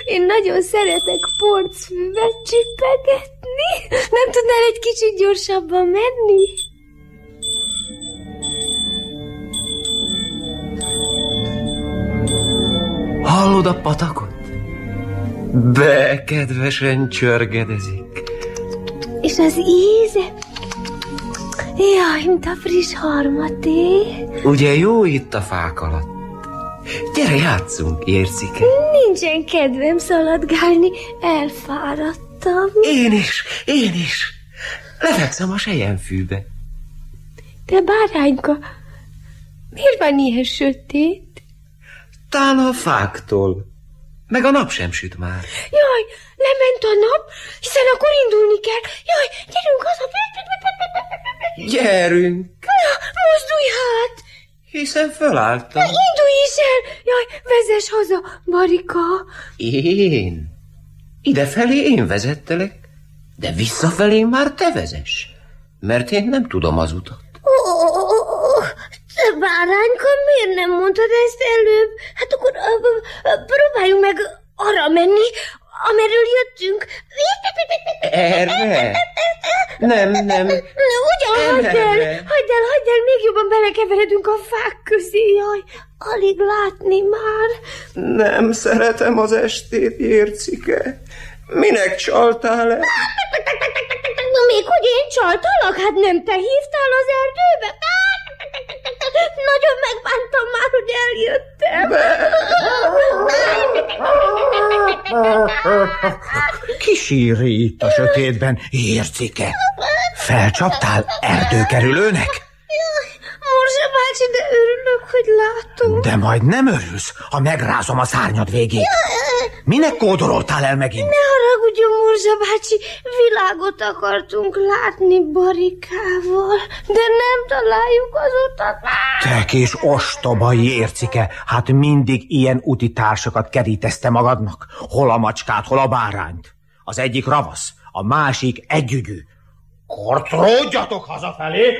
Én nagyon szeretek porcfűvet csipegetni. Nem tudnál egy kicsit gyorsabban menni? Hallod a patakot? Kedvesen csörgedezik. És az íze? Jaj, mint a friss harmaté. Ugye jó itt a fák alatt? Gyere, játszunk, Ércike. Nincsen kedvem szaladgálni, elfáradtam. Én is. Lefekszem a selyemfűbe. De bárányka, miért van ilyen sötét? Tán a fáktól. Meg a nap sem süt már. Jaj, lement a nap, hiszen akkor indulni kell. Jaj, gyerünk haza. Gyerünk. Na, mozdulj hát. Hiszen fölálltam. Na, indulj is el. Jaj, vezess haza, Barika. Én? Idefelé én vezettelek, de visszafelé már te vezess, mert én nem tudom az utat. Te bárányka, miért nem mondtad ezt előbb? Hát akkor próbáljunk meg arra menni, amerről jöttünk. Erre? Nem. Ugyan, hagyd el, még jobban belekeveredünk a fák közé, jaj, alig látni már. Nem szeretem az estét, Ércike. Minek csaltál el? Még hogy én csaltalak? Hát nem te hívtál az erdőbe? Nagyon megbántam már, hogy eljöttem. Ki sírj itt a sötétben, Ércike? Felcsaptál erdőkerülőnek? Morzsa bácsi, de örülök, hogy látom. De majd nem örülsz, ha megrázom a szárnyad végét. Minek kódololtál el megint? Ne haragudjon, Morzsa bácsi, világot akartunk látni Barikával, de nem találjuk az utat. Te kis ostobai, Ércike, hát mindig ilyen úti társakat kerítezte magadnak. Hol a macskát, hol a bárányt. Az egyik ravasz, a másik együgyű. Kortródjatok hazafelé!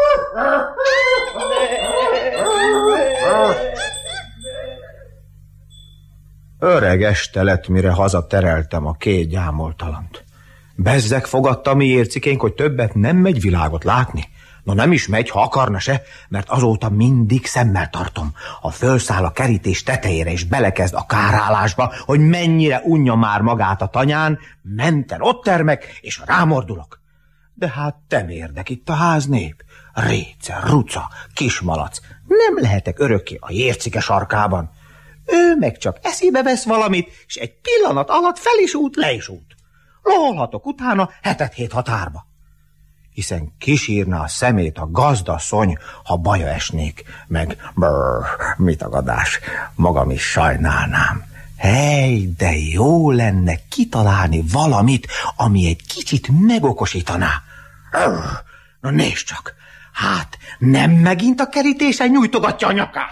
Öreg este lett, mire hazatereltem a két gyámoltalant. Bezzeg fogadta mi Ércikénk, hogy többet nem megy világot látni. No nem is megy, ha akarna se, mert azóta mindig szemmel tartom. Ha fölszáll a kerítés tetejére és belekezd a kárálásba, hogy mennyire unja már magát a tanyán, menten ott termek, és rámordulok. De hát nem érdek itt a háznép. Réce, ruca, kismalac, nem lehetek örökké a Ércike sarkában. Ő meg csak eszébe vesz valamit, és egy pillanat alatt fel is út, le is út. Loholhatok utána 7-7 határba. Hiszen kisírna a szemét a gazdasszony, ha baja esnék, meg mit agadás, magam is sajnálnám. Hely, de jó lenne kitalálni valamit, ami egy kicsit megokosítaná. Na nézd csak, hát nem megint a kerítésen nyújtogatja a nyakát.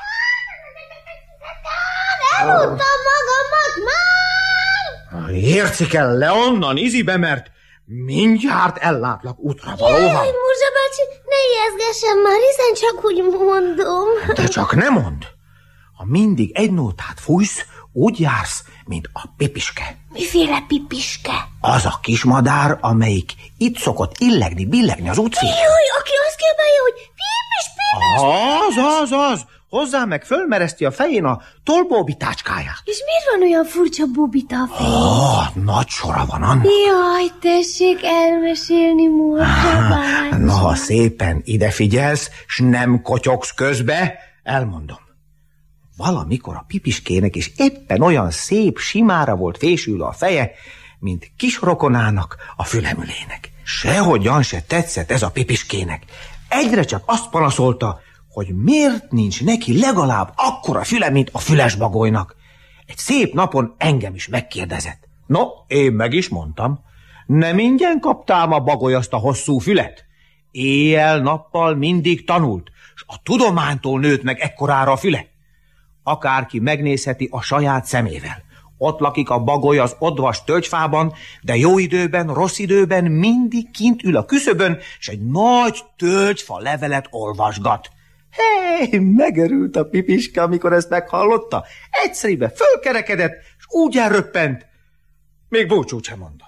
Eluntam magamat már! Ércike, le onnan, izibe, mert mindjárt ellátlak útra valóban. Jaj, Morzsa bácsi, ne ijeszgessen már, hiszen csak úgy mondom. De csak ne mondd. Ha mindig egy nótát fújsz, úgy jársz, mint a pipiske. Miféle pipiske? Az a kismadár, amelyik itt szokott illegni, billegni az útfélén. Jaj, aki azt kiabálja, hogy pipis. Az. Hozzá meg fölmereszti a fején a tolbóbitácskáját. És miért van olyan furcsa bubita a fején? Nagy sora van annak. Jaj, tessék elmesélni, Morzsa bácsi. Na, ha szépen ide figyelsz, s nem kotyogsz közbe, elmondom. Valamikor a pipiskének is éppen olyan szép simára volt fésülve a feje, mint kis rokonának a fülemülének. Sehogyan se tetszett ez a pipiskének. Egyre csak azt panaszolta, hogy miért nincs neki legalább akkora füle, mint a fülesbagolynak. Egy szép napon engem is megkérdezett. No, én meg is mondtam, nem ingyen kaptám a bagoly azt a hosszú fület. Éjjel-nappal mindig tanult, s a tudománytól nőtt meg ekkorára a füle. Akárki megnézheti a saját szemével. Ott lakik a bagoly az odvas tölgyfában, de jó időben, rossz időben mindig kint ül a küszöbön, s egy nagy tölgyfa levelet olvasgat. Hé, megörült a pipiske, amikor ezt meghallotta. Egyszerűen fölkerekedett, és Úgy elröppent, még búcsút sem mondott.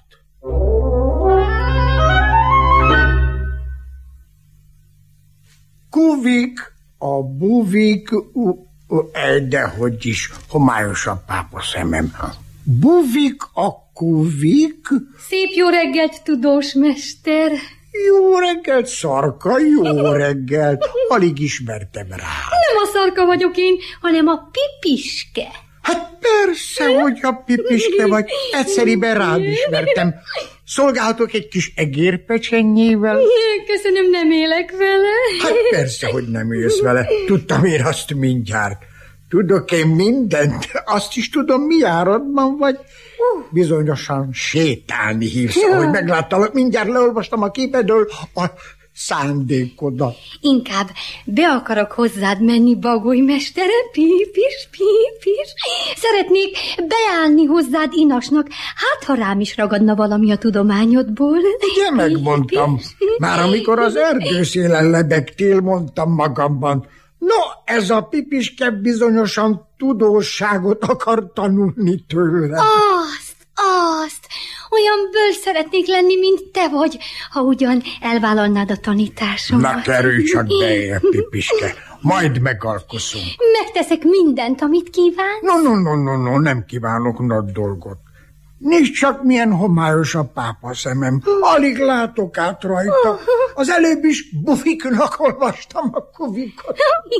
Kuvik, a buvik, dehogy is, homályos a pápa szemem. Buvik, a kuvik. Szép jó reggelt, tudós mester. Jó reggelt, Szarka, jó reggelt. Alig ismertem rá. Nem a Szarka vagyok én, hanem a Pipiske. Hát persze, hogy a Pipiske vagy. Egyszeriben rád ismertem. Szolgálhatok egy kis egérpecsennyével? Köszönöm, nem élek vele. Hát persze, hogy nem élsz vele. Tudtam én azt mindjárt. Tudok én mindent. Azt is tudom, mi áradban vagy. Bizonyosan sétálni hívsz, ahogy megláttalak. Mindjárt leolvastam a képedről a szándékodat. Inkább be akarok hozzád menni, bagolymestere, Pipis. Szeretnék beállni hozzád inasnak, hát ha rám is ragadna valami a tudományodból. Ugye megmondtam. Már amikor az erdőszélen lebegtél, mondtam magamban. No, ez a Pipiske bizonyosan tudósságot akar tanulni tőle. Azt, olyan bölcs szeretnék lenni, mint te vagy, ha ugyan elvállalnád a tanításomat. Na, kerülj csak be, Pipiske, majd megalkoszunk. Megteszek mindent, amit kívánsz. No, nem kívánok nagy dolgot. Nézd csak, milyen homályos a pápa szemem. Alig látok át rajta. Az előbb is bufiknak olvastam a kuvikot.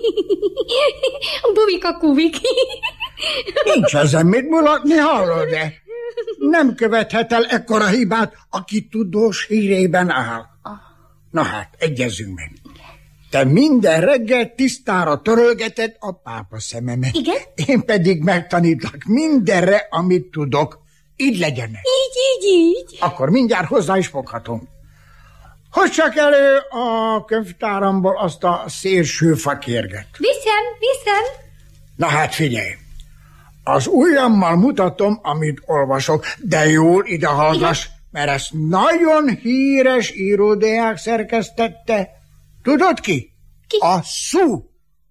Buvika kuvik. Nincs ezen mit mulatni, hallod-e? Nem követhet el ekkora hibát, aki tudós hírében áll. Na hát, egyezzünk meg. Te minden reggel tisztára törölgeted a pápa szememet. Igen? Én pedig megtanítlak mindenre, amit tudok. Így legyenek. Így. Akkor mindjárt hozzá is foghatom. Hozd csak elő a könyvtáramból azt a szélső fakérget. Viszem. Na hát figyelj. Az ujjammal mutatom, amit olvasok, de jól ide hallgass, mert ezt nagyon híres íródeák szerkesztette. Tudod ki? Ki? A Szú.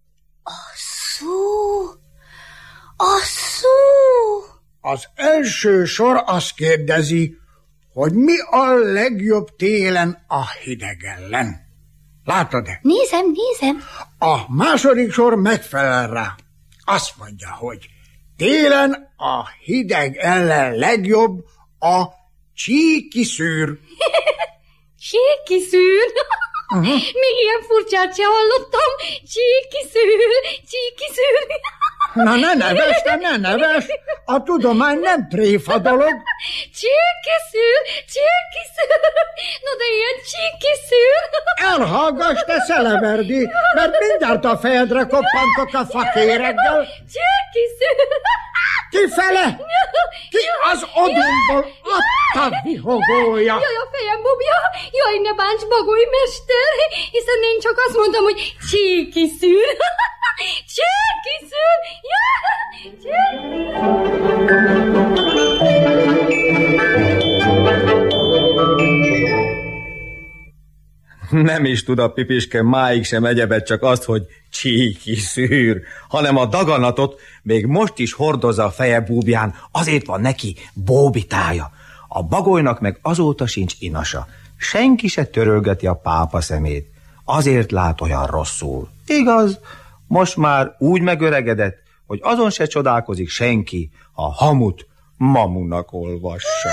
A szú. Az első sor azt kérdezi, hogy mi a legjobb télen a hideg ellen. Látod-e? Nézem. A második sor megfelel rá. Azt mondja, hogy télen a hideg ellen legjobb a csíkiszűr. Csíkiszűr? Még ilyen furcsát se hallottam. Csíkiszűr. Na ne neves, a tudomány nem tréfa dolog. Csíkiszűr. No de ilyen csíkiszűr. Elhallgass, te szeleverdi, mert mindjárt a fejedre koppantok a fakéreggel. Csíkiszűr. Kifele! Ki az odúmból adta vihogója? Jaj, a fejem bubja. Jaj, ne bánts, bagolymester, hiszen én csak azt mondtam, hogy csíkiszűr. Csíkiszűr. Nem is tud a Pipiske máig sem egyebet, csak azt, hogy csíkiszűr, hanem a daganatot még most is hordozza a feje búbján, azért van neki bóbitája. A bagolynak meg azóta sincs inasa. Senki se törölgeti a pápa szemét. Azért lát olyan rosszul. Igaz, most már úgy megöregedett, hogy azon se csodálkozik senki, ha hamut mamunak olvassa.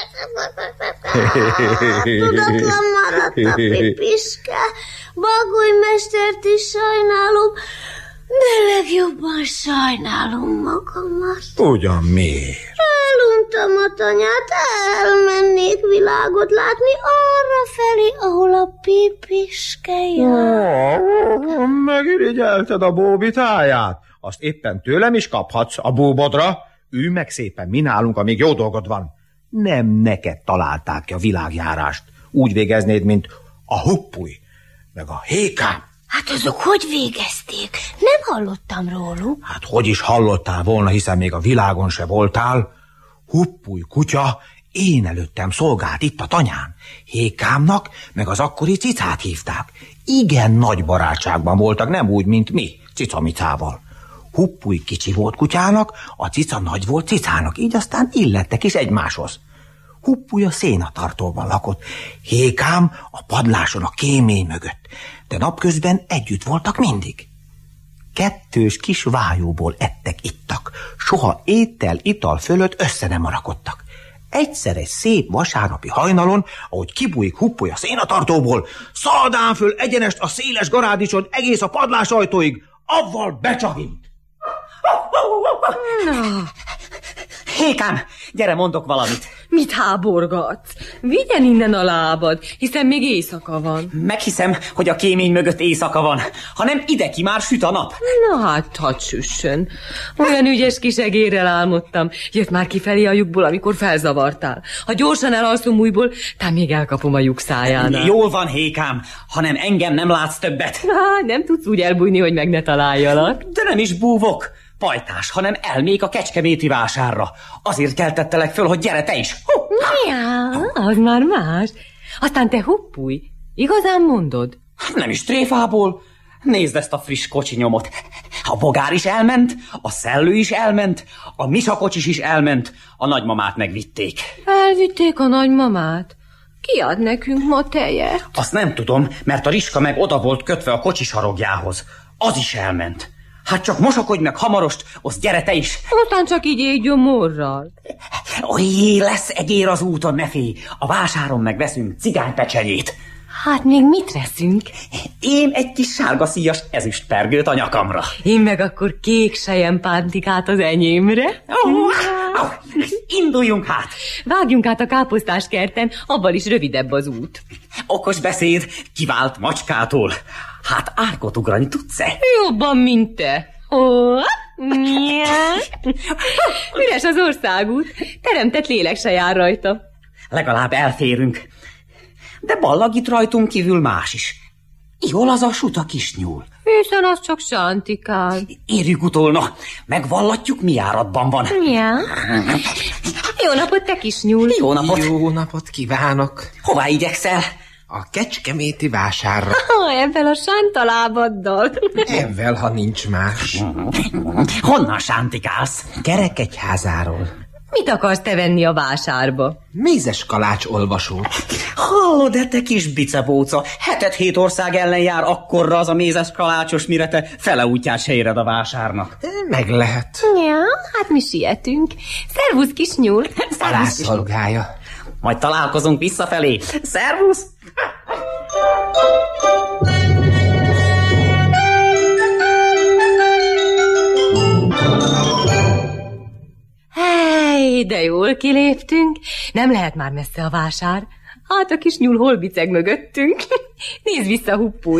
Tudatlan maradt a Pipiske. Bagolymestert is sajnálom, de legjobban sajnálom magamat. Ugyan miért? Eluntam a tanyát, elmennék világot látni arra felé, ahol a Pipiske jár. Megirigyelted a bóbitáját? Azt éppen tőlem is kaphatsz a búbodra. Ülj meg szépen, mi nálunk, amíg jó dolgod van. Nem neked találták ki a világjárást. Úgy végeznéd, mint a Huppuly, meg a Hékám. Hát azok hogy végezték? Nem hallottam róluk. Hát hogy is hallottál volna, hiszen még a világon se voltál. Huppuly kutya én előttem szolgált itt a tanyán. Hékámnak meg az akkori Cicát hívták. Igen nagy barátságban voltak, nem úgy, mint mi, Cicamicával. Huppuly kicsi volt kutyának, a cica nagy volt cicának, így aztán illettek is egymáshoz. Huppuly a szénatartóban lakott, Hékám a padláson a kémény mögött, de napközben együtt voltak mindig. Kettős kis vájóból ettek-ittak, soha étel-ital fölött össze nem marakodtak. Egyszer egy szép vasárnapi hajnalon, ahogy kibújik Huppuly a szénatartóból, szaladán föl egyenest a széles garádicson egész a padlás ajtóig, avval becsavint. Hékám, gyere, mondok valamit. Mit háborgatsz? Vigyen innen a lábad, hiszen még éjszaka van. Meghiszem, hogy a kémény mögött éjszaka van, hanem ide ki már süt a nap. Na hát, hadd süssön. Olyan ügyes kis egérrel álmodtam. Jött már kifelé a lyukból, amikor felzavartál. Ha gyorsan elalszom újból, tám még elkapom a lyuk szájánál. Jól van, Hékám, hanem engem nem látsz többet. Nem tudsz úgy elbújni, hogy meg ne találjalak. De nem is búvok, pajtás, hanem elmék a kecskeméti vásárra. Azért keltettelek föl, hogy gyere te is. Az már más. Aztán te Huppuly, igazán mondod? Nem is tréfából. Nézd ezt a friss kocsinyomot. A bogár is elment, a szellő is elment, a misakocsis is elment, a nagymamát megvitték. Elvitték a nagymamát? Ki ad nekünk ma tejet? Azt nem tudom, mert a Riska meg oda volt kötve a kocsi sarokjához. Az is elment. Hát csak mosakodj meg hamarost, azt gyere te is. Aztán csak így ég gyomorral. Olyé, lesz egér az úton, ne félj. A vásáron meg veszünk cigánypecsenyét. Hát még mit veszünk? Én egy kis sárga szíjas ezüstpergőt a nyakamra. Én meg akkor kék selyempántikát az enyémre. Induljunk hát. Vágjunk át a káposztás kerten, abban is rövidebb az út. Okos beszéd kivált macskától. Hát árkot ugrani tudsz-e? Jobban, mint te. Üres az országút, teremtett lélek se jár rajta. Legalább elférünk. De ballag itt rajtunk kívül más is. Jól az a suta kisnyúl. Hiszen az csak sántikál. Érjük utol, na, megvallatjuk, mi járatban van. Ja. Jó napot, te kisnyúl. Jó napot. Jó napot kívánok. Hová igyekszel? A kecskeméti vásárra. Ebben a sántalábaddal. Ebben, ha nincs más. Honnan sántikálsz? Kerekegyházáról. Mit akarsz te venni a vásárba? Mézes kalács olvasót. Hallod-e, te kis bicebóca? 7 ország ellen jár akkorra az a mézes kalácsos, mire te fele útját se éred a vásárnak. Meg lehet. Ja, hát mi sietünk. Szervusz, kisnyúl. Rászolgálja. Majd találkozunk visszafelé. Szervusz! Hey, de jól kiléptünk. Nem lehet már messze a vásár. Hát a kisnyúl hol biceg mögöttünk. Nézd vissza, Huppuly.